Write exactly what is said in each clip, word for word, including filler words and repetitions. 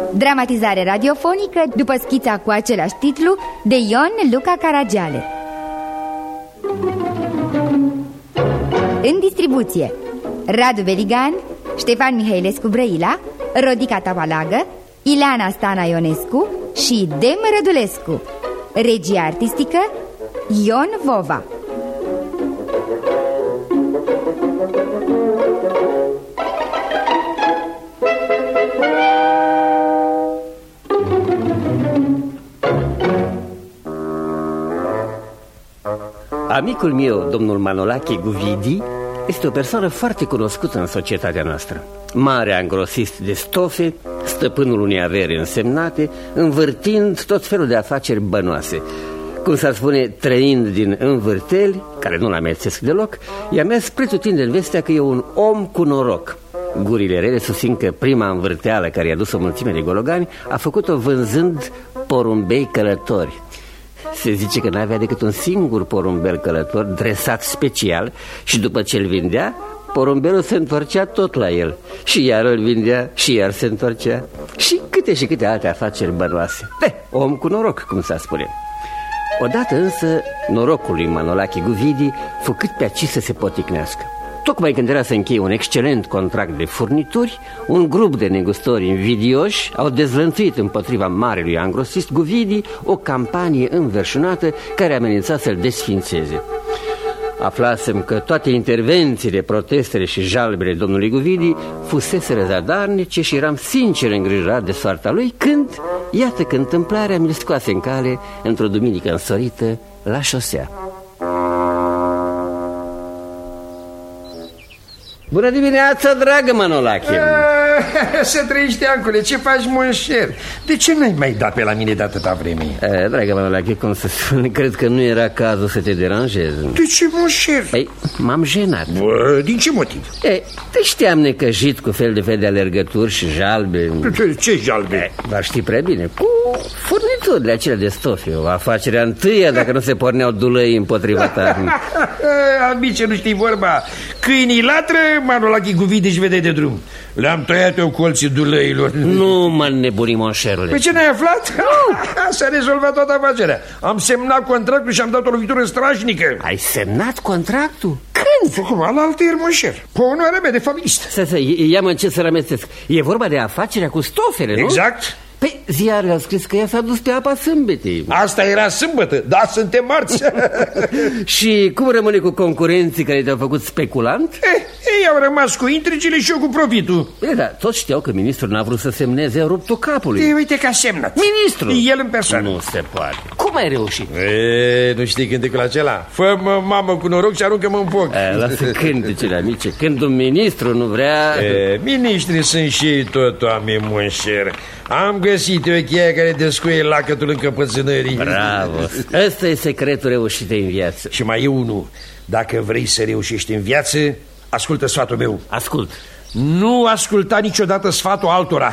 Dramatizare radiofonică după schița cu același titlu de Ion Luca Caragiale. În distribuție: Radu Beligan, Ștefan Mihailescu Brăila, Rodica Tavalagă, Ileana Stana Ionescu și Dem Rădulescu. Regia artistică Ion Vova. Amicul meu, domnul Manolache Guvidi, este o persoană foarte cunoscută în societatea noastră. Mare angrosist de stofe, stăpânul unei avere însemnate, învârtind tot felul de afaceri bănoase. Cum s-ar spune, trăind din învârteli, care nu-l amețesc deloc, i-a mers pretutindeni vestea că e un om cu noroc. Gurile rele susțin că prima învârteală care i-a dus o mulțime de gologani a făcut-o vânzând porumbei călători. Se zice că n-avea decât un singur porumbel călător dresat special și după ce îl vindea, porumbelul se întorcea tot la el. Și iar îl vindea și iar se întorcea. Și câte și câte alte afaceri bănoase. De, om cu noroc, cum s-a spune. Odată însă, norocul lui Manolache Guvidi fu cât pe aci să se poticnească. Tocmai când era să încheie un excelent contract de furnituri, un grup de negustori invidioși au dezvăluit împotriva marelui angrosist Guvidi o campanie înverșunată care amenința să-l desfințeze. Aflasem că toate intervențiile, protestele și jalbele domnului Guvidi fuseseră zadarnice și eram sincer îngrijorat de soarta lui când, iată că întâmplarea mi-l scoase în cale într-o duminică însorită la șosea. Bună dimineața, dragă Manolache! Să trăiești, Ancule, ce faci, monșer? De ce n-ai mai dat pe la mine de atâta vreme? E, dragă Manolache, cum să spun, cred că nu era cazul să te deranjez. De ce, monșer? Ei, m-am jenat. Bă, din ce motiv? Ei, te știam necăjit cu fel de fel de alergături și jalbe. Ce jalbe? Ei, dar știi prea bine, cu furniturile acelea de stofe. O afacere întâia dacă nu se porneau dulăi împotriva ta. Amice, nu știi vorba. Câinii latră, Manolache Guvidi își vede de drum. Le-am tăiat eu colții dulăilor. Nu mă nebuni, monșerule. Pe ce n-ai aflat? S-a rezolvat toată afacerea. Am semnat contractul și am dat o lovitură strașnică. Ai semnat contractul? Când? Cum, alaltăieri, monșer. Pe onoarea mea de familist. Să, să, ia-mă ce să rămestesc. E vorba de afacerea cu stofele, nu? Exact. Păi ziarele au scris că ea s-a dus pe apa sâmbetei. Asta era sâmbătă, da, suntem marți. Și cum rămâne cu concurenții care te-au făcut speculant? Eh, ei au rămas cu intrigile și eu cu profitul. E, da, toți știau că ministrul n-a vrut să semneze ruptul capului. Ei, uite că a semnat. Ministrul? El în persoană. Nu se poate. Cum ai reușit? E, nu știi cântecul acela? Fă-mă mamă cu noroc și aruncă-mă în foc. E, lasă cântecele, amice. Când un ministru nu vrea... E, ministrii sunt și ei tot oameni, monșer. Am găsit o cheie care descuie lacătul încăpățânării. Bravo! Ăsta e secretul reușitei în viață. Și mai e unul. Dacă vrei să reușești în viață, ascultă sfatul meu. Ascult. Nu asculta niciodată sfatul altora.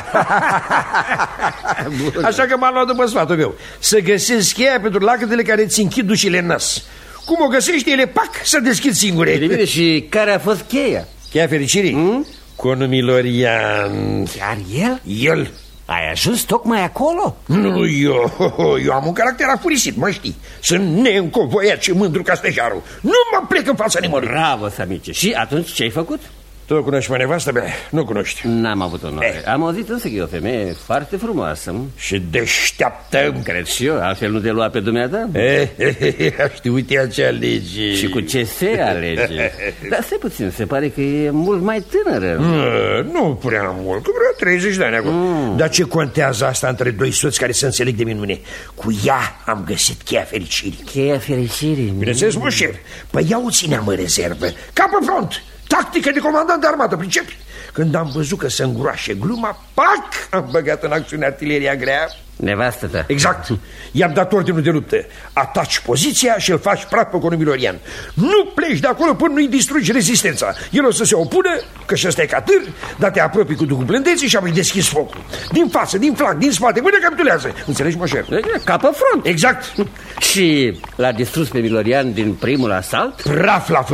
Așa că m-am luat după sfatul meu. Să găsesc cheia pentru lacătele care ți închid dușile în nas. Cum o găsești, ele, pac, să deschid singure. Bine, bine, și care a fost cheia? Cheia fericirii? Hmm? Conul Milorian. Chiar el? El. Ai ajuns tocmai acolo? Nu, eu, eu am un caracter afurisit, mă știi. Sunt neîncovoiat și mândru ca stejarul. Nu mă plec în fața nimănui. Bravo, Samice. Și atunci ce ai făcut? Tu cunoști pe nevastă mea? Nu cunoști. N-am avut onoare. Eh. Am auzit însă că e o femeie foarte frumoasă. Și deșteaptă. Cred și eu, altfel nu te lua pe dumneata. Eh, eh, eh, știi, uite acea lege. Și cu ce se alege? Dar stai puțin, se pare că e mult mai tânără. Mm, nu prea mult, cu vreo treizeci de ani acum. Mm. Dar ce contează asta între doi soți care se înțeleg de minune? Cu ea am găsit cheia fericirii. Cheia fericirii? Bineînțeles, mă, șef. Păi ea o țineam în rezervă, ca pe front. Tactică de comandant de armată, pricepi? Când am văzut că se îngroașe gluma, pac, am băgat în acțiune artileria grea. Nevastă ta. Exact. I-am dat ordinul de luptă. Ataci poziția și îl faci praf pe conul Milorian. Nu pleci de acolo până nu-i distrugi rezistența. El o să se opună, că și ăsta e catâr, dar te apropii cu ducul blândeții și apoi deschizi focul. Din față, din flanc, din spate, până capitulează. Înțelegi, mă, șef? Ca pe front. Exact. Și l-a distrus pe Milorian din primul asalt? Praf l-a făcut.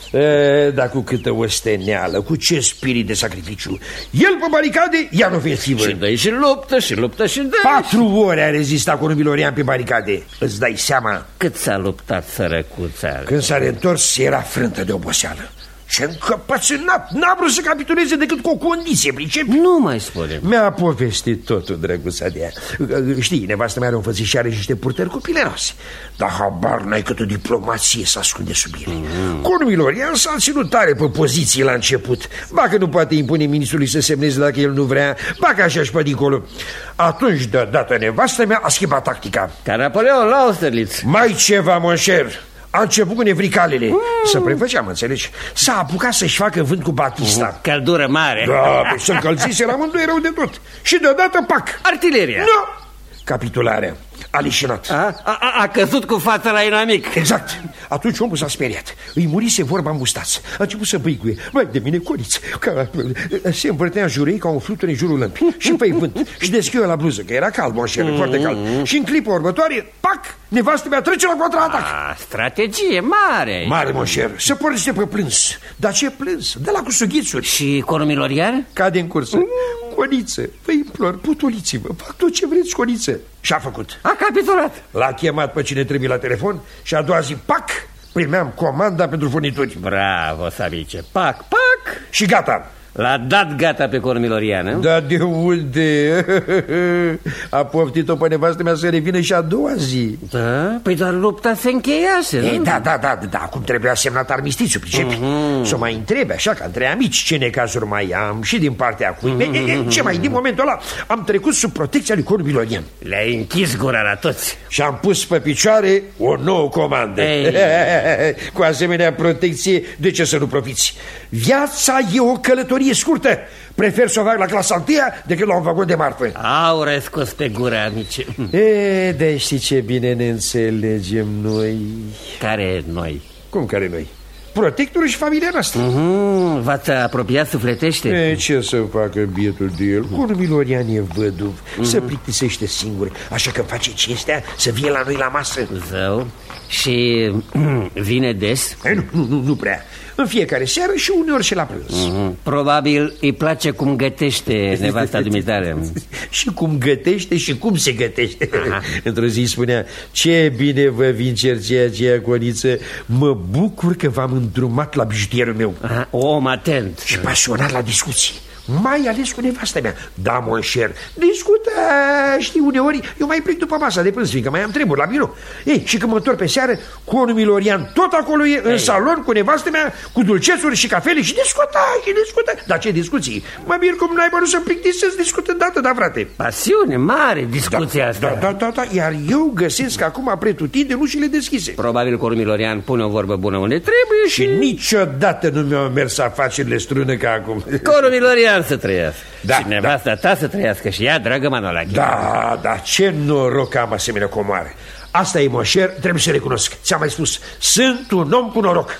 E, dar cu câtă osteneală, cu ce spirit de sacrificiu. El pe baricade, iar ofensivă. Și dă și luptă, și luptă și dă. Patru ore a rezistat Conul Milorian pe baricade. Îți dai seama? Cât s-a luptat sărăcuța. Când s-a reîntors, era frântă de oboseală. Ce încăpățânat, n-a vrut să capituleze decât cu o condiție, pricepi? Nu mai spune. Mi-a povestit totul, drăguța de ea. Știi, nevastă mea are o înfățișare și niște purtări copilăroase. Dar habar n-ai câtă diplomație s-a ascunde sub ele. mm. Conul Milorian s-a ținut tare pe poziții la început. Ba că nu poate impune ministrului să semneze dacă el nu vrea, ba că așa-și pe dincolo. Atunci, deodată, nevastă mea a schimbat tactica. Ca Napoleon la Austerlitz. Mai ceva, mon cher. A început cu nevricalele. mm. Să prefăceam, înțelegi? S-a apucat să-și facă vânt cu Batista. uh, Căldură mare. Da, pe să încălzise la amândoi rău de tot. Și deodată, pac! Artileria. Nu! Capitularea. A lișinat. A, a, a căzut cu fața la inamic. Exact. Atunci omul s-a speriat. Îi murise vorba în mustață. A început să băicuie. Vai de mine, coliță. Ca... Se învârtea în jurul ei ca un fluture în jurul lămpii. Și făi vânt. Și deschiuă la bluză, că era cald, monșer, mm, foarte cald. Mm. Și în clipa următoare, pac, nevastă mea trece la contraatac. A, strategie mare. Mare, monșer. Se pornește pe plâns. Dar ce plâns? De la cu sughițuri. Și Conul Milorian? Cade în cursă. Mm. Coniță, vă implor, putuliți-vă. Fac tot ce vreți, Coniță. Și-a făcut. A capitulat. L-a chemat pe cine trebuie la telefon și a doua zi, pac, primeam comanda pentru furnituri. Bravo, Savice. Pac, pac. Și gata. L-a dat gata pe Conul Milorian. Da, de unde? A poftit-o pe nevastă mea să revină și a doua zi. Da? Păi doar lupta se încheiase, nu? E, da, da, da, da, acum trebuia semnat armistițiu, pricepi? Uh-huh. Să mai întrebe, așa, ca între amici, ce necazuri mai am și din partea cui. Uh-huh. e, e, ce mai, din momentul ăla, am trecut sub protecția lui Conul Milorian. Le-ai închis gura la toți. Și am pus pe picioare o nouă comandă. Cu asemenea protecție, de ce să nu profiți? Viața e o călătorie scurtă. Prefer să o fac la clasa întâia decât la un vagon de marfă. Au răscos pe gură, amice. E, de știi ce bine ne înțelegem noi. Care noi? Cum care noi? Protectorul și familia noastră. uh-huh. V-ați apropiat sufletește? E, ce să facă bietul de el? Conul Milorian e văduv, uh-huh. Se plictisește singur. Așa că face cinstea să vie la noi la masă. Zău. Și vine des? E, nu, nu, nu, nu prea. În fiecare seară și uneori și la prânz. uh-huh. Probabil îi place cum gătește nevasta dumitare. Și cum gătește și cum se gătește. Într-o zi spunea: ce bine vă vin cercea aceea, Coniță. Mă bucur că v-am îndrumat la bijutierul meu. Aha, om atent. Și pasionat la discuții. Mai ales cu nevasta mea. Da, mon cher, discută, știi, uneori eu mai plec după masa de prânz, fiindcă mai am treburi la birou. Ei, și când mă întorc pe seară, Conul Milorian tot acolo e, în Ei. salon, cu nevasta mea, cu dulcețuri și cafele și discută, și discută. Dar ce discuții? Mă mir cum n-ai bărut să plictisesc discutând dată, da, frate. Pasiune mare discuția da, asta. Da, da, da, da, iar eu găsesc acum pretutindeni ușile deschise. Probabil Conul Milorian pune o vorbă bună unde trebuie și... Și niciodată nu mi-au mers afacerile strână ca acum. Conul Milorian să trăiască. Da, și nevasta da. ta să trăiască și ea, dragă Manolache. Da, da, ce noroc am asemenea comoare. Asta e, moșer, trebuie să recunosc. Ți-am mai spus, sunt un om cu noroc.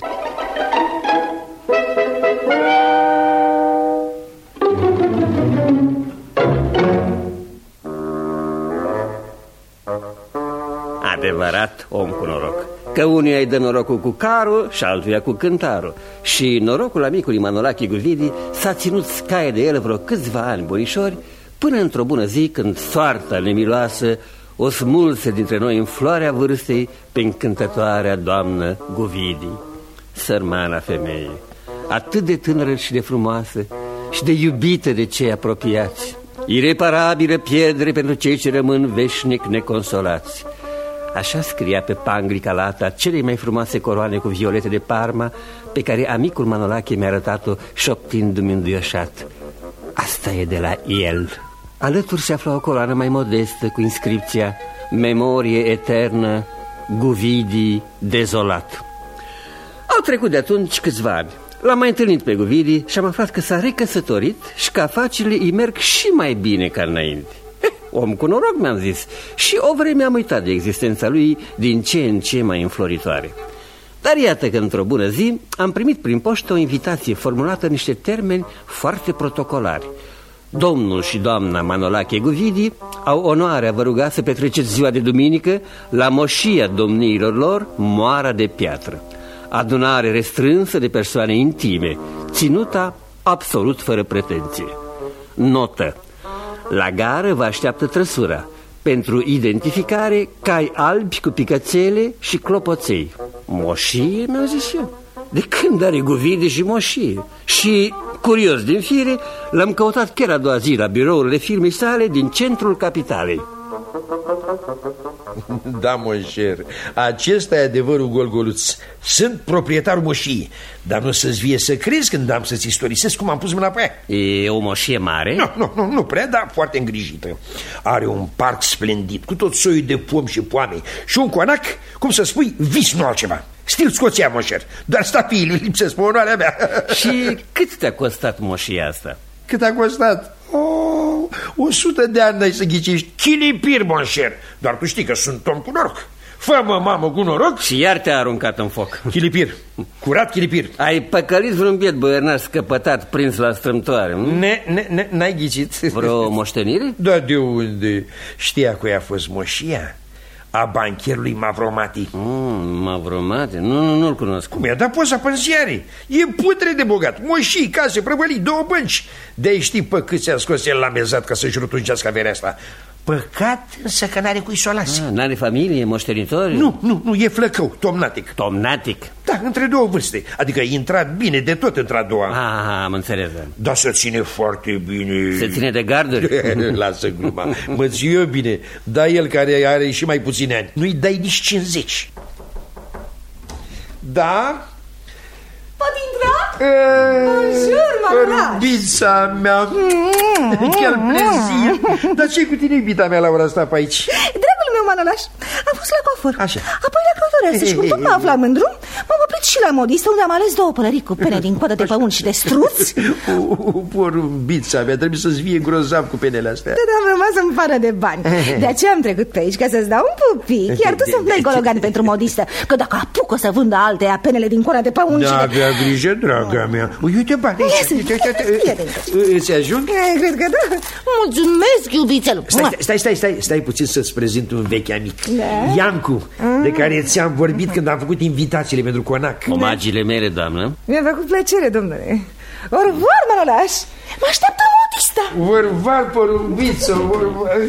Adevărat om cu noroc. Că unuia îi dă norocul cu carul și altuia cu cântarul. Și norocul amicului Manolache Guvidi s-a ținut scaie de el vreo câțiva ani bunișori, până într-o bună zi, când soarta nemiloasă o smulse dintre noi în floarea vârstei pe încântătoarea doamnă Guvidi. Sărmana femeie, atât de tânără și de frumoasă și de iubită de cei apropiați, ireparabilă pierdere pentru cei ce rămân veșnic neconsolați. Așa scria pe panglica lata celei mai frumoase coroane cu violete de Parma, pe care amicul Manolache mi-a arătat-o șoptindu-mi înduioșat: asta e de la el. Alături se afla o coloană mai modestă cu inscripția: memorie eternă, Guvidi dezolat. Au trecut de atunci câțiva ani. L-am mai întâlnit pe Guvidi și am aflat că s-a recăsătorit și că afacerile îi merg și mai bine ca înainte. Om cu noroc, mi-am zis, și o vreme am uitat de existența lui din ce în ce mai înfloritoare. Dar iată că într-o bună zi am primit prin poștă o invitație formulată în niște termeni foarte protocolari. Domnul și doamna Manolache Guvidi au onoarea vă ruga să petreceți ziua de duminică la moșia domniilor lor, Moara de Piatră. adunare restrânsă de persoane intime, ținuta absolut fără pretenție. Notă: la gară vă așteaptă trăsura. Pentru identificare, cai albi cu picățele și clopoței. Moșie, mi-au zis eu. De când are Guvidi și moșie? Și, curios din fire, l-am căutat chiar a doua zi la birourile firmei sale din centrul capitalei. Da, monșer, acesta e adevărul, Golgoluț. Sunt proprietarul moșiei, dar nu să-ți vie să crezi când am să-ți istorisesc cum am pus mâna pe ea. E o moșie mare? Nu, nu, nu, nu prea, dar foarte îngrijită. Are un parc splendid, cu tot soiul de pomi și poame și un coanac, cum să spui, vis, nu altceva. Stil scoțian, monșer, doar statuile lipsesc pe onoarea mea. Și cât te-a costat moșia asta? Cât a costat? Oh, o sută de ani n-ai să ghicești. Chilipir, monșer. Dar tu știi că sunt om cu noroc. Fă-mă, mamă, cu noroc. Și iar te-a aruncat în foc. Chilipir, curat chilipir. Ai păcălit vreun biet băiernar scăpătat, prins la strâmtoare, nu? Ne, ne, ne, n-ai ghicit. Vreo moștenire? Da, de unde? Știa cu ea a fost moșia? A bancherului Mavromati. mm, Mavromati? Nu, nu, nu-l cunosc. Mi-a dat poza pe ziare. E putre de bogat. Moșii, case, prăvălii, două bănci. De-ai știi pe cât ți-a scos el la mezat ca să-și rotuncească averea asta. Păcat însă că n-are cui să o lase. Ah, n-are familie, moștenitori? Nu, nu, nu, e flăcău, tomnatic. Tomnatic? Da, între două vârste. Adică e intrat bine, de tot între a doua. Ah, am înțeles. Da, se ține foarte bine. Se ține de garduri? Lasă gluma. Mă ții eu bine. Da, el care are și mai puține ani. Nu-i dai nici cincizeci. Da? Pot intra? Bonjour, Manolaș. Bița mea. Chiar plezir. Dar ce-i cu tine, iubita mea, la ora asta pe aici? Dragul meu, Manolaș, am fost la coafor. Așa. Apoi la călătoreasă și cum tot mă aflam în drum, m-am oprit și la modistă, unde am ales două pălării cu pene din coadă de păun și de struț. Porumbița mea, trebuie să-ți vie grozav cu penele astea. Dar am rămas în fară de bani. De aceea am trecut pe aici, ca să-ți dau un pupic. Iar tu să-mi dai gologan pentru modistă, că dacă apucă să vândă alteia penele din coadă de păun și de... Da, avea grijă, draga mea. Uite bani, îți ajung? Cred că da. Mulțumesc, iubițel. Stai, stai, stai, stai, stai puțin să-ți prezint un vechi amic, Iancu, de care ți-am vorbit când am făcut invitațiile pentru conac. Omagiile mele, doamnă. Mi-a făcut plăcere, domnule. Orvar, Manolaș. Mă așteaptă modista. Orvar, porumbiță, orvar.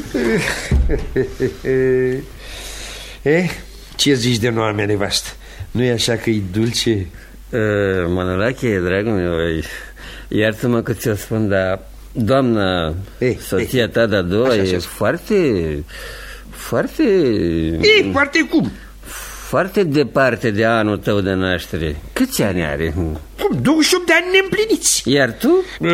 Eh, ce zici de noua mea nevastă? Nu-i așa că e dulce? Uh, Manolache, dragul meu, iartă-mă că ți-o spun, dar doamna, ei, soția ei, ta de-a doua e așa, foarte, foarte... Ei, foarte cum? Foarte departe de anul tău de naștere. Câți ani are? douăzeci și opt de ani neîmpliniți. Iar tu?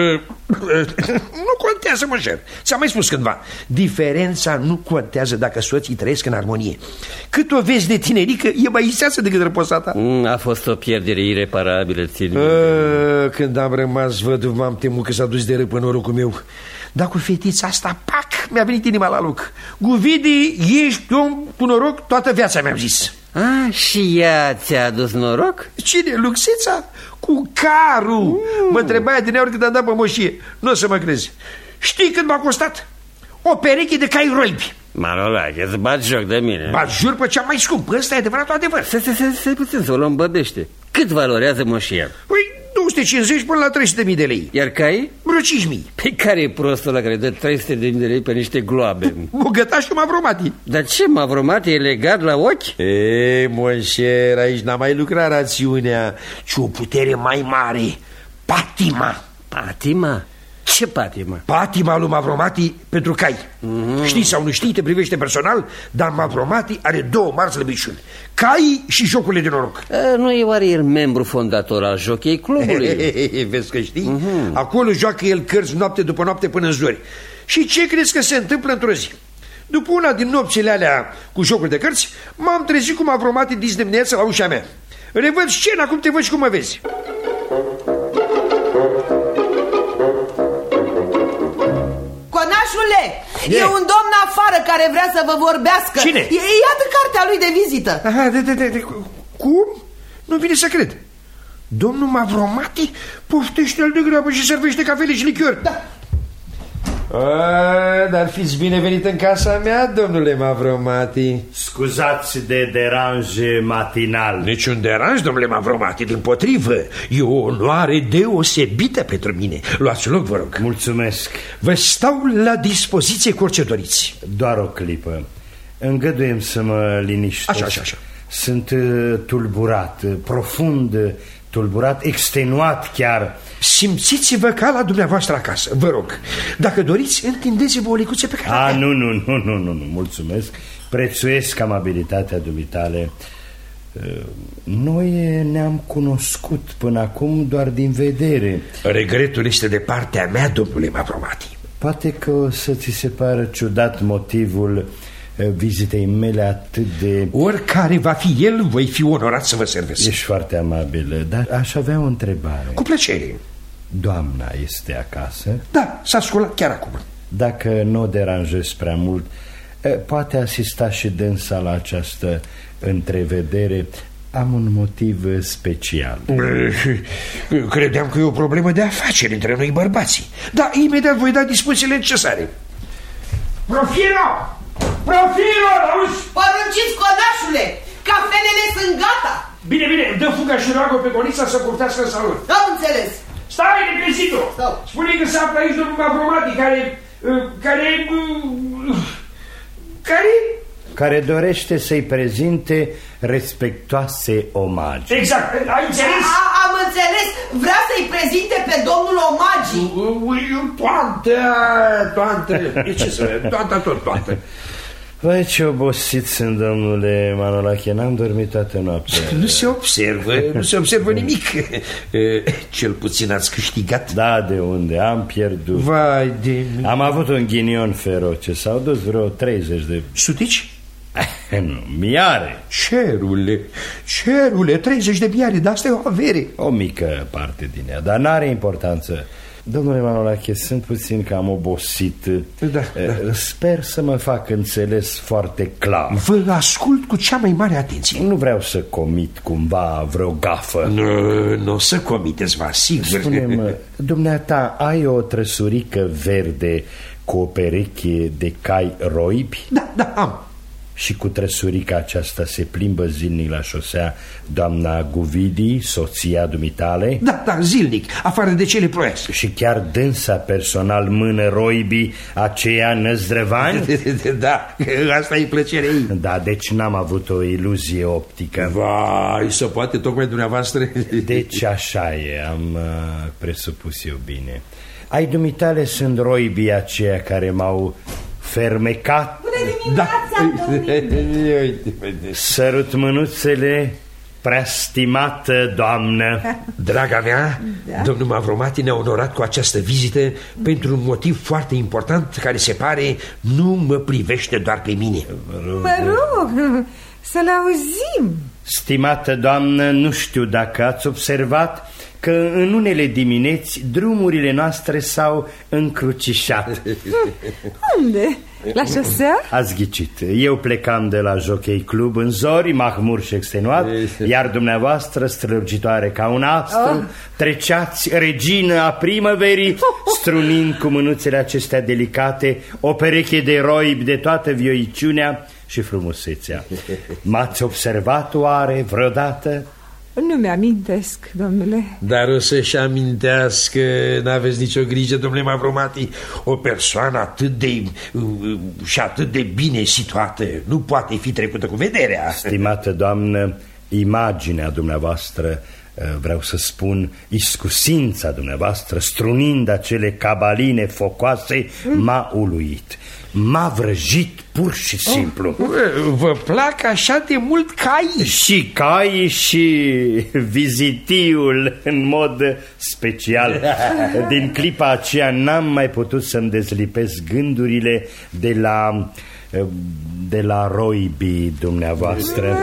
Nu contează, mășer. Ți-am mai spus cândva. Diferența nu contează dacă soții trăiesc în armonie. Cât o vezi de tinerică, e mai iseasă decât răposata. A fost o pierdere ireparabilă, ține. Când am rămas văduv, m-am temut că s-a dus de râp în norocul meu. Dar cu fetița asta, pac, mi-a venit inima la loc. Guvidi, ești om cu noroc toată viața, mi-am zis. Ah, și ea ți-a adus noroc? Cine? Luxița? Cu carul. mm. Mă întrebaia din ori când am dat pe moșie. Nu o să mă crezi. Știi cât m-a costat? O pereche de cai rolbi. Manolache, îți bat joc de mine. Bat jur pe cea mai scump. Ăsta e adevăratul adevăr. Să se, se, se puțin să o luăm băbește. Cât valorează moșia? Păi două sute cincizeci până la trei sute de mii de lei. Iar cai? Vreo cinci mii. Pe care e prostul ăla care dă trei sute de mii de lei pe niște gloabe? Bogătașul Mavromati. Dar ce, Mavromati e legat la ochi? Ei, monșer, aici n-a mai lucrat rațiunea, ci o putere mai mare. Patima. Patima? Ce patima? Patima lui Mavromati pentru cai. mm-hmm. Știi sau nu știi, te privește personal, dar Mavromati are două mari slăbiciuni: cai și jocurile de noroc. A, nu e oare el membru fondator al Jockey Clubului? Vezi că știi? mm-hmm. Acolo joacă el cărți noapte după noapte până în zori. Și ce crezi că se întâmplă într-o zi? După una din nopțile alea cu jocuri de cărți, m-am trezit cu Mavromati dis dimineața la ușa mea. Revăd scena cum te văd și cum mă vezi. E un domn afară care vrea să vă vorbească. Cine? Iată cartea lui de vizită. Aha, de, de, de, de, cum? Nu vine să cred. Domnul Mavromati? Poftește-l de grabă și servește cafele și lichiori. Da. A, dar fiți binevenit în casa mea, domnule Mavromati. Scuzați de deranj matinal. Niciun deranj, domnule Mavromati, dimpotrivă. E o onoare deosebită pentru mine. Luați loc, vă rog. Mulțumesc. Vă stau la dispoziție cu orice doriți. Doar o clipă. Îngăduiem să mă liniștesc. Așa, așa, așa. Sunt uh, tulburat, uh, profund uh, tulburat, extenuat chiar. Simțiți-vă ca la dumneavoastră acasă, vă rog. Dacă doriți, întindeți-vă o licuță pe care... A, nu, nu, nu, nu, nu, nu, mulțumesc. Prețuiesc amabilitatea dumitale. Noi ne-am cunoscut până acum doar din vedere. Regretul este de partea mea, domnule Mavromati. Poate că o să ți se pară ciudat motivul vizitei mele atât de... Oricare va fi el, voi fi onorat să vă servesc. Ești foarte amabil, dar aș avea o întrebare. Cu plăcere. Doamna este acasă? Da, s-a sculat chiar acum. Dacă nu o deranjez prea mult, poate asista și dânsa la această întrevedere. Am un motiv special. Credeam că e o problemă de afaceri între noi bărbații. Da, imediat voi da dispozițiile necesare. Profilo! Profilo, auzi? Părunciți, codașule! Cafenele sunt gata! Bine, bine, dă fuga și roagă pe Gonița să curtească în salon. Am înțeles. Stai, necrezito! Spune că se află aici domnul Mavromati, care... care... care... care dorește să-i prezinte respectoase omagi. Exact, ai înțeles? A, am înțeles, vrea să-i prezinte pe domnul Omagi. Toată, toată, ce să vede, toată, tot, toată. Vai, ce obosit sunt, domnule Manolache, n-am dormit toată noaptea. Nu se observă, nu se observă nimic. Cel puțin ați câștigat. Da, de unde? Am pierdut. Vai de... Am avut un ghinion feroce, s-au dus vreo treizeci de... Sutici? Nu, miare. Cerule, cerule, treizeci de miare, dar asta e o avere. O mică parte din ea, dar n-are importanță. Domnule Manolache, sunt puțin cam obosit. Da, da. Sper să mă fac înțeles foarte clar. Vă ascult cu cea mai mare atenție. Nu vreau să comit cumva vreo gafă. Nu, nu o să comiteți, vă asigur. Spune-mă, dumneata, ai o trăsurică verde cu o pereche de cai roibi? Da, da, am. Și cu trăsurica aceasta se plimbă zilnic la șosea doamna Guvidi, soția dumitale? Da, da, zilnic, afară de cele ploioase. Și chiar dânsa personal mână roibii aceia năzdrăvani? Da, asta e plăcerea ei. Da, deci n-am avut o iluzie optică. Vai, se poate tocmai dumneavoastră. Deci așa e, am uh, presupus eu bine. Ai dumitale sunt roibii aceia care m-au fermecat. Bună dimineața, da. Sărut mânuțele, prea stimată doamnă. Draga mea, da? Domnul Mavromati ne-a onorat cu această vizită pentru un motiv foarte important care se pare nu mă privește doar pe mine. Mă rog, să-l auzim. Stimată doamnă, nu știu dacă ați observat că în unele dimineți drumurile noastre s-au încrucișat. Unde? La șosea? Ați ghicit. Eu plecam de la Jockey Club în zori, mahmur și extenuat, iar dumneavoastră, strălucitoare ca un astru, oh. treceați, regină a primăverii, strunind cu mânuțele acestea delicate o pereche de roibi de toată vioiciunea și frumusețea. M-ați observat oare vreodată? Nu mi-amintesc, domnule. Dar o să-și amintească, n-aveți nicio grijă, domnule Mavromati. O persoană atât de și atât de bine situată nu poate fi trecută cu vederea. Stimată doamnă, imaginea dumneavoastră, vreau să spun iscusința dumneavoastră, strunind acele cabaline focoase, m-a uluit, m-a vrăjit pur și simplu. Oh, vă plac așa de mult cai? Și cai și vizitiul în mod special. Din clipa aceea n-am mai putut să-mi dezlipesc gândurile de la de la roibii dumneavoastră.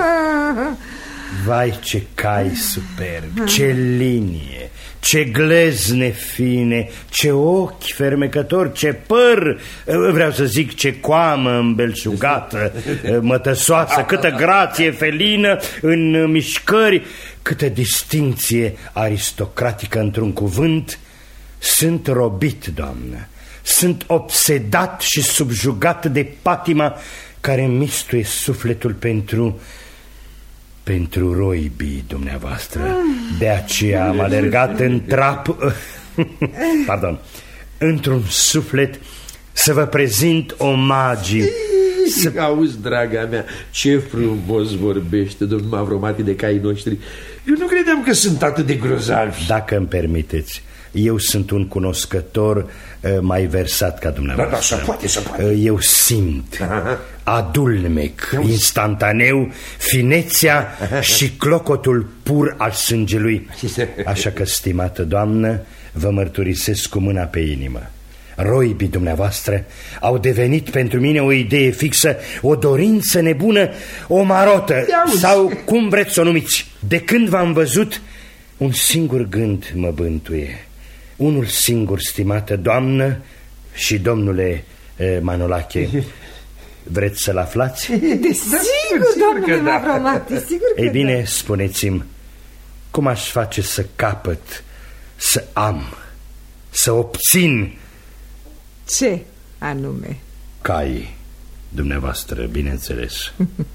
Vai, ce cai superbi, ce linie, ce glezne fine, ce ochi fermecători, ce păr, vreau să zic ce coamă îmbelșugată, mătăsoasă, câtă grație felină în mișcări, câtă distinție aristocratică într-un cuvânt. Sunt robit, doamnă, Sunt obsedat și subjugat de patima care mistuie sufletul pentru... pentru roibii dumneavoastră. De aceea am alergat în trap... Pardon. Într-un suflet să vă prezint omagii. Să... Auzi, draga mea, ce frumos vorbește domnul Mavromati de caii noștri. Eu nu credeam că sunt atât de grozavi. Dacă îmi permiteți, eu sunt un cunoscător uh, mai versat ca dumneavoastră. Da, da, să poate, să poate. uh, Eu simt, adulmec, instantaneu, finețea și clocotul pur al sângelui. Așa că, stimată doamnă, vă mărturisesc cu mâna pe inimă, roibii dumneavoastră au devenit pentru mine o idee fixă, o dorință nebună, o marotă, sau cum vreți să o numiți. De când v-am văzut, un singur gând mă bântuie. Unul singur, stimată doamnă și domnule eh, Manolache. Vreți să-l aflați? Desigur, domnule Mavromati, sigur că Ei bine, da. spuneți-mi, cum aș face să capăt, să am, să obțin... Ce anume? Cai, dumneavoastră, bineînțeles.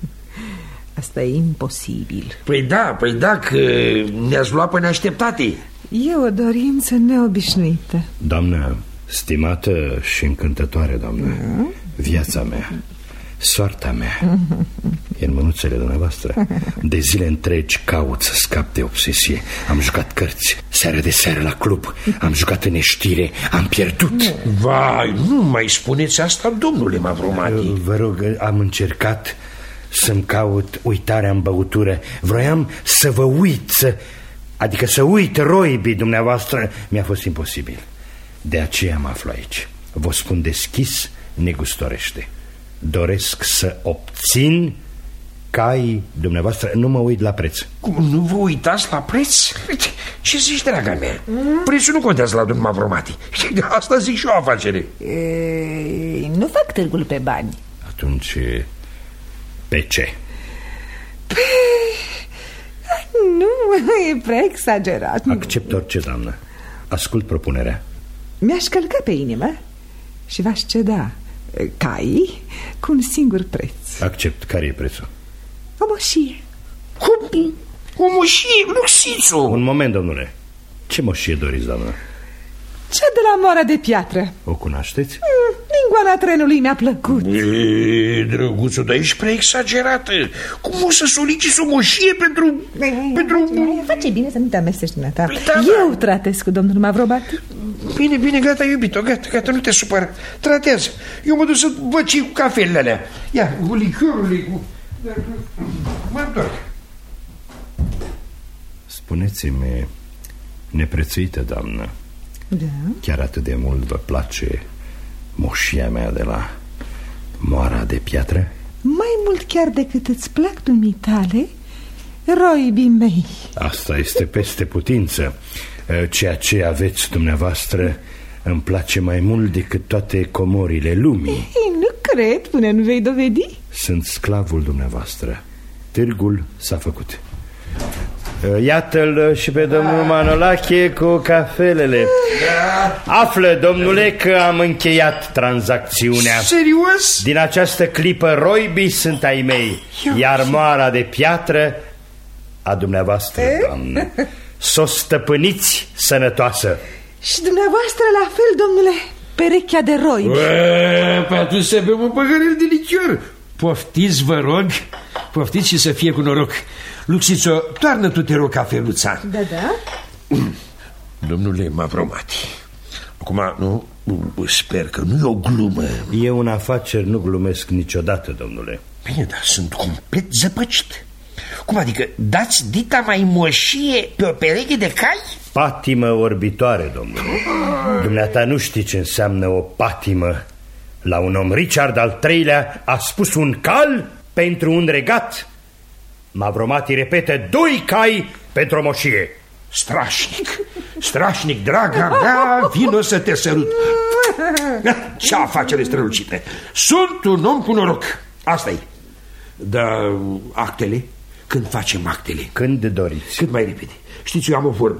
Asta e imposibil. Păi da, păi da, că ne-ați luat pe neașteptate. E o dorință neobișnuită. Doamnă, stimată și încântătoare doamnă, viața mea, soarta mea e în mânuțele dumneavoastră. De zile întregi caut să scap de obsesie. Am jucat cărți, seară de seară la club, am jucat în neștire, am pierdut. Vai, nu mai spuneți asta, domnule Mavromati. Vă rog, am încercat să-mi caut uitarea în băutură. Vroiam să vă uit, să... adică să uit roibii dumneavoastră. Mi-a fost imposibil. De aceea mă aflu aici. Vă spun deschis, negustorește. Doresc să obțin caii dumneavoastră. Nu mă uit la preț. Cum, nu vă uitați la preț? Ce zici, draga mea? Prețul nu contează la domnul Mavromati. Asta zic și o afacere. E, nu fac târgul pe bani. Atunci, pe ce? Pe... Nu, e prea exagerat. Accept orice, doamnă. Ascult propunerea. Mi-aș călca pe inimă și v-aș ceda caii cu un singur preț. Accept. Care e prețul? O moșie. Cum? O moșie, Luxițu. Un moment, domnule. Ce moșie doriți, doamnă? Cea de la Moara de Piatră. O cunoașteți? Mm, lingoana trenului mi-a plăcut. E, drăguțul, dar ești prea exagerată. Cum o să soliciți o moșie pentru... pentru... Face bine să nu te amestești dumneata. Păi, da, Eu da. tratez cu domnul Mavromati. Bine, bine, gata, iubito, gata, gata, nu te supăra. Tratează. Eu mă duc să văd ce cu cafelele alea. Ia, cu lichiorul, cu... Mă întorc. Spuneți-mi, neprețuită doamnă, da? Chiar atât de mult vă place moșia mea de la Moara de Piatră? Mai mult chiar decât îți plac dumitale roibii mei. Asta este peste putință. Ceea ce aveți dumneavoastră îmi place mai mult decât toate comorile lumii. Ei, nu cred, până nu vei dovedi. Sunt sclavul dumneavoastră. Târgul s-a făcut. Iată-l și pe domnul Manolache cu cafelele. Află, domnule, că am încheiat tranzacțiunea. Serios? Din această clipă roibii sunt ai mei, iar Moara de Piatră a dumneavoastră, doamnă. S-o stăpâniți sănătoasă. Și dumneavoastră la fel, domnule, perechea de roibi. Păi atunci să bem un păhărel de lichior. Poftiți, vă rog. Poftiți și să fie cu noroc. Luxițo, toarnă tu, te rog, cafeluța. Da, da. Domnule Mavromati, acum, nu, sper că nu e o glumă. Eu în afaceri nu glumesc niciodată, domnule. Bine, dar sunt complet zăpăcit. Cum adică, dați dita mai moșie pe o pereche de cai? Patimă orbitoare, domnule. Dumneata nu știi ce înseamnă o patimă. La un om, Richard al treilea a spus un cal pentru un regat. Mavromati repete doi cai pentru o moșie. Strașnic, strașnic, draga mea, vino să te sărut. Ce afacere strălucite. Sunt un om cu noroc. Asta-i. Dar actele? Când facem actele? Când doriți. Cât mai repede. Știți, eu am o vorbă.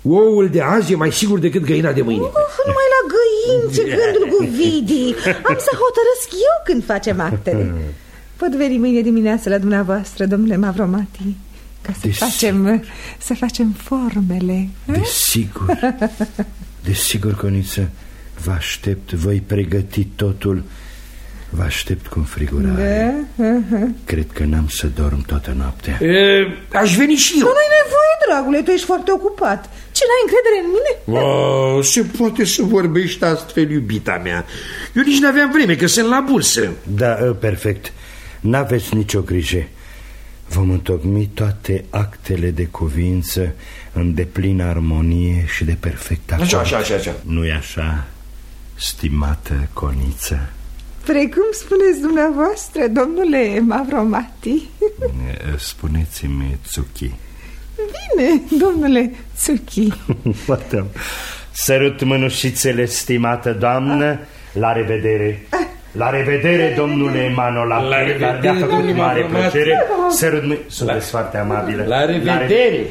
Oul de azi e mai sigur decât găina de mâine. Uf, numai la găini, ce gândul cu Vidi. Am să hotărăsc eu când facem actele. Pot veni mâine dimineață la dumneavoastră, domnule Mavromati, ca să Des... facem să facem formele. Desigur. Desigur, Coniță. Vă aștept, voi pregăti totul. Vă aștept cu înfrigurare. Da? Cred că n-am să dorm toată noaptea. e, Aș veni și eu. Nu ai nevoie, dragule, tu ești foarte ocupat. Ce, n-ai încredere în mine? Oh, se poate să vorbești astfel, iubita mea. Eu nici n-aveam vreme, că sunt la bursă. Da, perfect. N-aveți nicio grijă. Vom întocmi toate actele de cuvință în deplină armonie și de perfect acord. Așa, așa, așa, așa. Nu-i așa, stimată Coniță? Precum spuneți dumneavoastră, domnule Mavromati. Spuneți-mi Tsuki. Bine, domnule Tsuki. Sărut mânușițele, stimată doamnă. La revedere. La revedere, domnule Manolache. La revedere, mi-a făcut mare plăcere. Sărut mânușițele. Sunteți foarte amabilă. La revedere.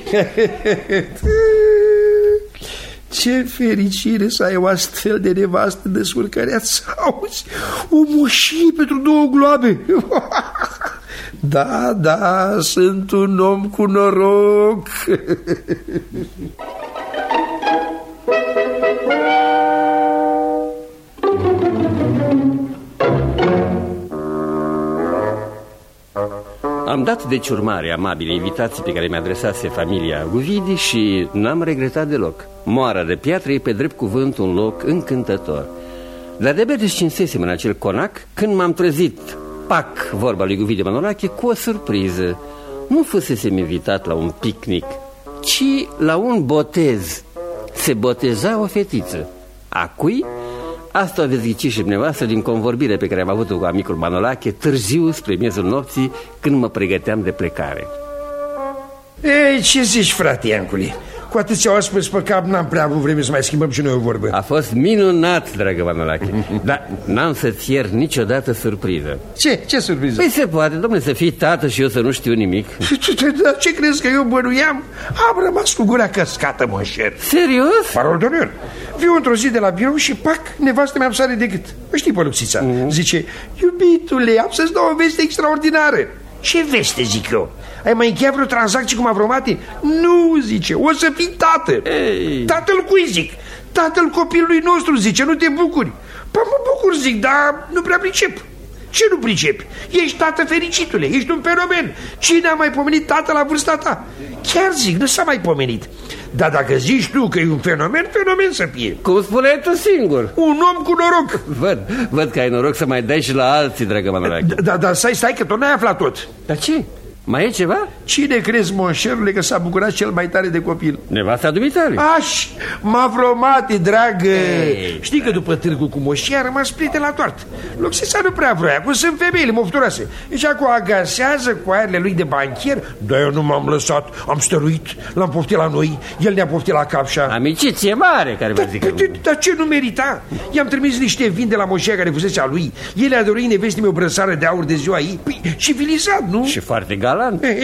Ce fericire să ai o astfel de nevastă descurcăreață. Auzi, o moșie pentru două gloabe. Da, da, sunt un om cu noroc. Am dat deci urmare amabile invitații pe care mi-a adresase familia Guvidi și n-am regretat deloc. Moara de piatră e pe drept cuvânt un loc încântător. Dar de-abia descinsesem în acel conac când m-am trezit, pac, vorba lui Guvidi Manolache, cu o surpriză. Nu fusesem invitat la un picnic, ci la un botez. Se boteza o fetiță. A cui? Asta o veți ghici și dumneavoastră din convorbire pe care am avut-o cu amicul Manolache târziu spre miezul nopții, când mă pregăteam de plecare. Ei, ce zici, frate Iancule? Cu atâția oaspeți pe cap n-am prea avut vreme să mai schimbăm și noi o vorbă. A fost minunat, dragă Manolache. Dar n-am să-ți iert niciodată surpriză. Ce? Ce surpriză? Păi se poate, domnule, să fii tată și eu să nu știu nimic. Dar ce crezi că eu bănuiam? Am rămas cu gura căscată, monșer. Serios? Parol d'onor. Viu într-o zi de la birou și pac, nevastă mea îmi sare de gât. Știi, Păluxița? Mm-hmm. Zice, iubitule, am să-ți dau o veste extraordinară. Ce veste, zic eu? Ai mai încheiat vreo tranzacție cu Mavromati? Nu, zice, o să fii tată. Ei. Tatăl cui, zic? Tatăl copilului nostru, zice, nu te bucuri? Păi mă bucur, zic, dar nu prea pricep. Ce nu pricepi? Ești tată fericitule, ești un fenomen. Cine a mai pomenit tată la vârsta ta? Chiar zic, nu s-a mai pomenit. Dar dacă zici tu că e un fenomen, fenomen să fie. Cum spuneai tu singur? Un om cu noroc. Văd, văd că ai noroc să mai dai și la alții, dragă Manolache. Da, da, da, stai, stai, că tot n-ai aflat tot. Dar ce? Mai e ceva? Cine crezi, monșerule, că s-a bucurat cel mai tare de copil? Nevasta dumitale. Aș, Mavromati, dragă. Ei, știi că după târgul cu moșia a rămas prieten la toartă. Loxița nu prea vroia, cum sunt femeile mofturoase. Deci acum agasează cu aerele lui de banchier. Dar eu nu m-am lăsat, am stăruit, l-am poftit la noi, el ne-a poftit la Capșa. Amiciție mare, care vă zic. Dar ce nu merita? I-am trimis niște vin de la moșia care fusese a lui. El a dorit nevestii mea o brăsară de aur de ziua ei. Păi, civilizat, nu? Și foarte galant.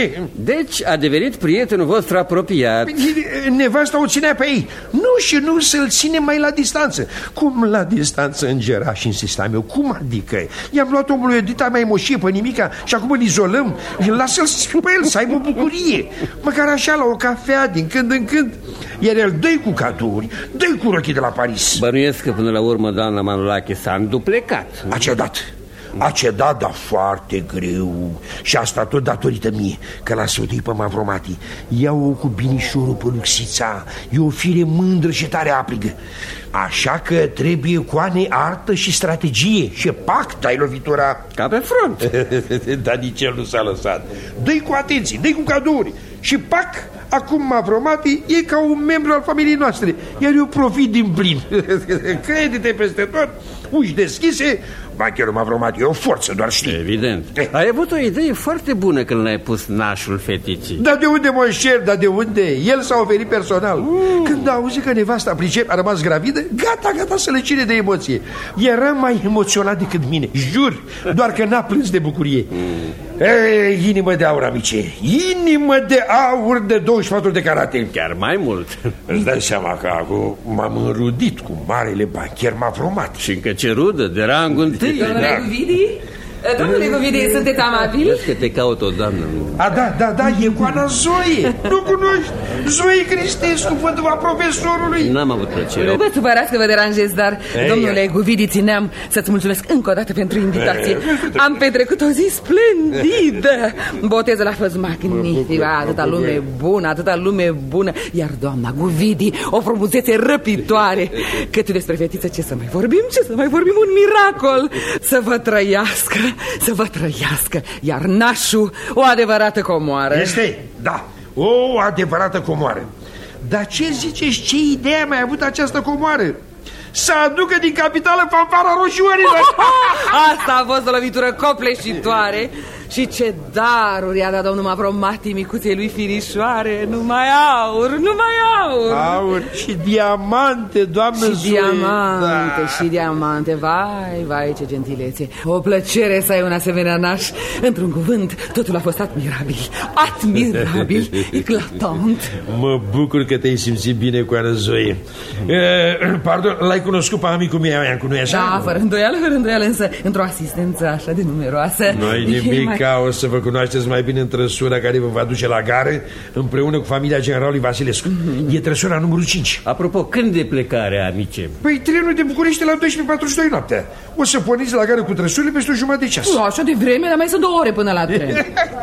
Deci a devenit prietenul vostru apropiat. Nevasta o ținea pe ei. Nu și nu să-l ține mai la distanță. Cum la distanță îngera și insistam eu? Cum adică? I-am luat omului Edita mai moșie pe nimica și acum îl izolăm. Lasă-l pe el să aibă bucurie. Măcar așa la o cafea din când în când. Iar el dă-i cu cadouri, dă-i cu rochii de la Paris. Bănuiesc că până la urmă doamna Manolache s-a înduplecat. A cedat. A cedat, dar foarte greu. Și asta tot datorită mie, că l-a sfătuit pe Mavromati. Ia-o cu binișorul pe Luxița. E o fire mândră și tare aprigă. Așa că trebuie coane, artă și strategie. Și pac, dai lovitura. Ca pe front. Dar nici el nu s-a lăsat. Dă-i cu atenție, dă-i cu cadouri. Și pac, acum Mavromati e ca un membru al familiei noastre. Iar eu profit din plin. Credite peste tot, uși deschise. Bancherul Mavromati e o forță, doar știi. Evident. Ai avut o idee foarte bună când l-ai pus nașul feticii. Dar de unde, monșer, dar de unde? El s-a oferit personal. mm. Când a auzit că nevasta pricep a rămas gravidă, gata, gata să le cine de emoție. Era mai emoționat decât mine, jur. Doar că n-a plâns de bucurie. mm. Ei, inimă de aur, amice. Inimă de aur de douăzeci și patru de carate. Chiar mai mult. Îți dai seama că acum m-am înrudit cu marele bancher Mavromati. Și încă ce rudă, de rangul întâi. Domnule Guvidi? Domnule Guvidi, sunteți amabil? Vezi că te caut o doamnă. A, da, da, da, e Coana Zoe. Nu cunoști? Zoe Cristescu, văduva profesorului. N-am avut plăcere. Vă supărați că vă deranjez, dar, Ei, domnule Guvidi, țineam să-ți mulțumesc încă o dată pentru invitație. Am petrecut o zi splendidă. Botezul a fost magnific, atâta lume bună, atâta lume bună. Iar doamna Guvidi, o frumusețe răpitoare. Cât despre fetiță, ce să mai vorbim, ce să mai vorbim, un miracol. Să vă trăiască, să vă trăiască. Iar nașul, o adevărată comoară. Este, da, o adevărată comoară. Dar ce ziceți, ce idee a mai avut această comoară? Să aducă din capitală fanfara roșiorilor. Asta a fost o lovitură copleșitoare. Și ce daruri i-a dat domnul Mavromati micuței lui Firișoare. Numai aur, numai aur. Aur și diamante, doamnă Și Zoe. diamante, Da. și diamante. Vai, vai, ce gentilețe. O plăcere să ai un asemenea naș. Într-un cuvânt, totul a fost admirabil. Admirabil, eclatant. Mă bucur că te-ai simțit bine cu Ana Zoe. uh, Pardon, l-ai cunoscut pe amicul meu, Iancu, nu-i așa? Da, fără îndoială, fără îndoială, însă într-o asistență așa de numeroasă. Noi nimic, mai... ca o să vă cunoașteți mai bine în trăsura care vă va duce la gară împreună cu familia generalului Vasilescu. Mm-hmm. E trăsura numărul cinci. Apropo, când de plecare, amice? Păi trenul de București la douăsprezece patruzeci și doi noaptea. O să porniți la gară cu trăsurile peste o jumătate de ceas. Nu, așa de vreme, dar mai sunt două ore până la tren.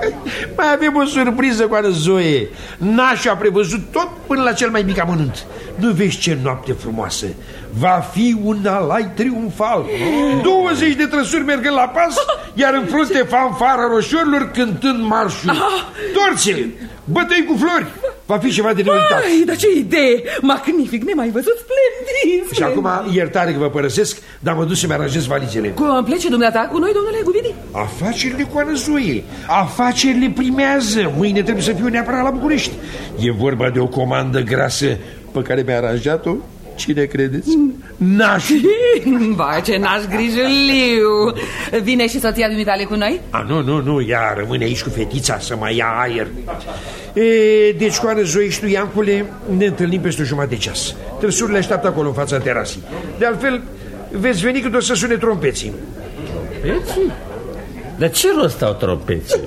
Mai avem o surpriză cu Ana Zoe. Nașul a prevăzut tot până la cel mai mic amănunt. Nu vezi ce noapte frumoasă. Va fi un alai triumfal. douăzeci de trăsuri mergând la pas, iar în frunte fanfara roșiorilor cântând marșul. Torțe, bătăi cu flori. Va fi ceva de neuitat. Ai, dar ce idee! Magnific, nemai văzut, splendid! Și acum, iertare că vă părăsesc, dar mă duc să-mi aranjez valizele. Cum plece dumneata cu noi, domnule Guvidi? Afacerile cu Ana Zoe. Afacerile primează. Mâine trebuie să fiu neapărat la București. E vorba de o comandă grasă pe care mi-a aranjat-o. Cine credeți? Nașul. Vai, ce naș grijuliu! Vine și soția dumitale cu noi? A, nu, nu, nu, ea rămâne aici cu fetița să mai ia aer. E, deci cu Ana Zoe și tu, Iancule, ne întâlnim peste o jumătate de ceas. Trăsurile așteaptă acolo în fața terasei. De altfel, veți veni când o să sune trompeții. Trompeții? Dar ce rost au trompeții?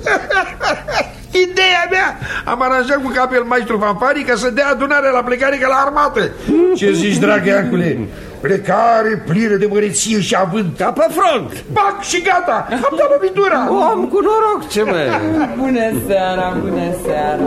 Ideea mea! Am aranjat cu capel maestru fanfarii ca să dea adunarea la plecare ca la armată. Ce zici, dragă Iancule? Plecare plină de măreție și avânt. Ca pe front! Bac și gata! Am dat lovitura! Om cu noroc, ce mai... Bună seara, bună seara!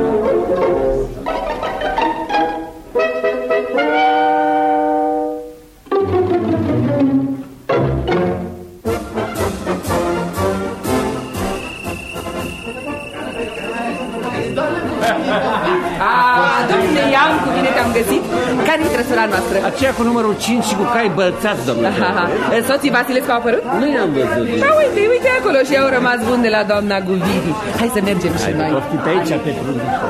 Ah, domnule Iancu, bine te-am găsit. Care-i trăsura noastră? Aceea cu numărul cinci și cu cai bălțați, domnule. Soții Vasilescu au apărut? Nu i-am văzut. Da, uite, uite acolo și au rămas bun de la doamna Guvidi. Hai să mergem și noi. Hai, pe aici, pe frunzișor.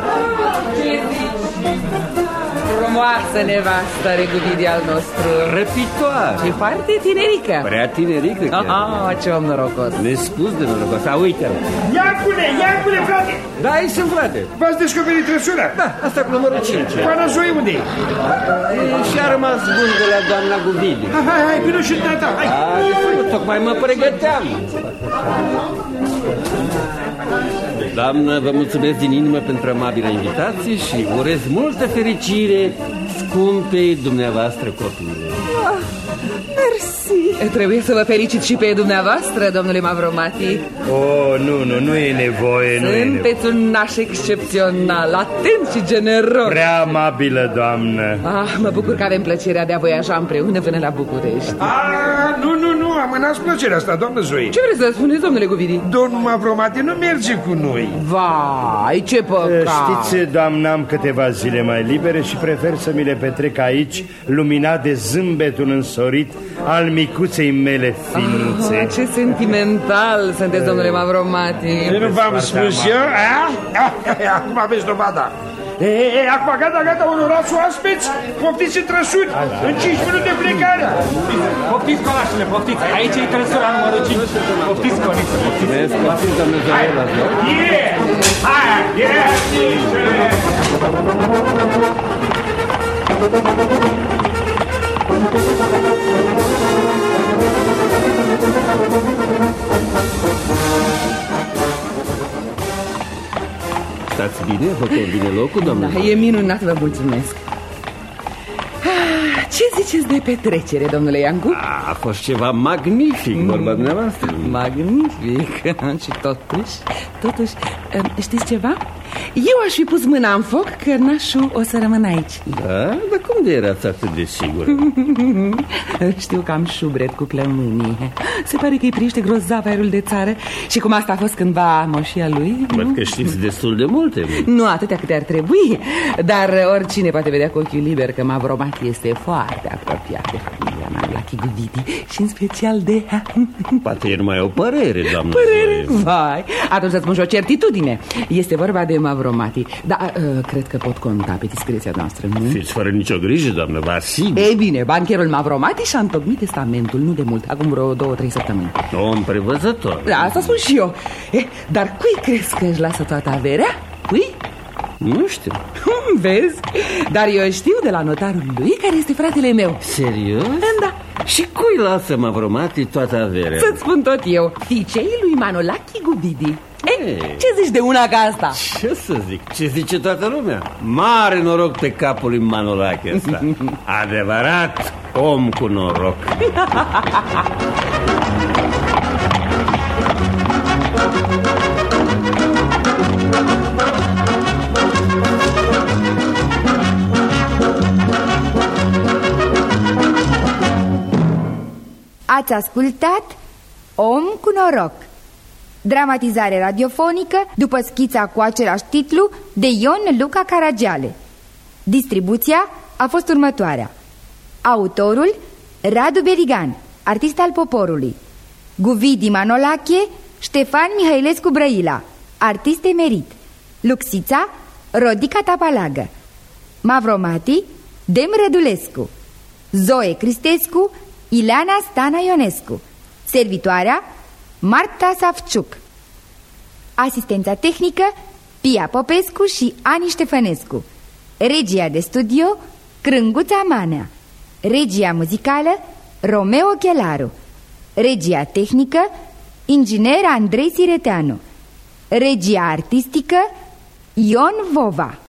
Frumoasă nevastă, Reguvidi al nostru. Răpitoare. Și foarte tinerică. Prea tinerică chiar. Ah, ce om norocos. Nespus de norocos. A, uite-l. Iancule, Iancule, frate! Da, aici sunt, frate. V-ați descoperit trăsura? Da, asta cu numărul cinci. Cu Ana Zoe unde e? Și a rămas bun de la doamna Guvidi. Hai, hai, hai, vină și tata, hai! A, de făcut, tocmai mă pregăteam. Doamnă, vă mulțumesc din inimă pentru amabila invitație și urez multă fericire scumpei dumneavoastră copile. Ah, mersi. Trebuie să vă felicit și pe dumneavoastră, domnule Mavromati. Oh, nu, nu, nu e nevoie, nu e nevoie. Sunteți un naș excepțional, atent și generos. Prea amabilă, doamnă. Ah, mă bucur că avem plăcerea de a voiaja împreună până la București. Ah, nu, nu, nu, amânați plăcerea asta, doamnă Zoe. Ce vreți să spuneți, domnule Guvidi? Domnul Mavromati nu merge cu noi. Vai, ce păcat. Știți, doamnă, am câteva zile mai libere și prefer să mi le petrec aici, luminat de zâmbetul însorit al micuței mele finuțe. Ah, ce sentimental sunteți, domnule Mavromati. Nu v-am spus eu? Acum aveți dovada. E, e, acum gata, gata, onorați oaspeți, poftiți în trăsuri, în cinci minute plecare. Poftiți, colașele, poftiți, aici e trăsura numărul cinci. Poftiți, coliță, poftiți. Poftiți, doamne Zoela. Yeah! Hai, yeah! Stați bine? Vă convine locul, doamne? Da, e minunat, vă mulțumesc. Ah, ce ziceți de petrecere, domnule Iancu? A, a fost ceva magnific, mm. vorba dumneavoastră. Magnific. Și totuși, totuși, știți ceva? Eu aș fi pus mâna în foc că nașul o să rămână aici. Da? Dar cum de erați atât de sigur? Știu că am șubret cu plămânii. Se pare că îi priște grozav aerul de țară. Și cum asta a fost cândva moșia lui. Văd că știți destul de multe. Nu atâtea câte ar trebui. Dar oricine poate vedea cu ochiul liber că Mavromati este foarte apropiat de familia Manolachi Guvidi. Și în special de... Poate e numai o părere, doamnă. Părere? Vai, atunci să spun și o certitudine. Este vorba de Mavromati. Dar uh, cred că pot conta pe discreția noastră, nu? Fiți fără nicio grijă, doamnă, vă asigur. Ei bine, bancherul Mavromati și-a întocmit testamentul nu de mult, acum vreo două, trei săptămâni. Om prevăzător. Da, asta spun și eu. Eh, dar cui crezi că își lasă toată averea? Cui? Nu știu. Vezi? Dar eu știu de la notarul lui care este fratele meu. Serios? Da. Și cui lasă Mavromati toată averea? Să-ți spun tot eu. Fiicei lui Manolachi Guvidi. Ei, ce zici de una ca asta? Ce să zic? Ce zice toată lumea? Mare noroc pe capul lui Manolachi ăsta. Adevărat om cu noroc. Ați ascultat Om cu noroc, dramatizare radiofonică după schița cu același titlu de Ion Luca Caragiale. Distribuția a fost următoarea: autorul Radu Berigan, artist al poporului; Guvidi Manolache Ștefan Mihailescu Brăila, artist emerit; Luxița Rodica Tapalagă; Mavromati Dem Rădulescu; Zoe Cristescu Ileana Stana Ionescu; servitoarea Marta Savciuc; asistența tehnică Pia Popescu și Ani Ștefănescu; regia de studio Crânguța Manea; regia muzicală Romeo Chelaru; regia tehnică inginer Andrei Sireteanu; regia artistică Ion Vova.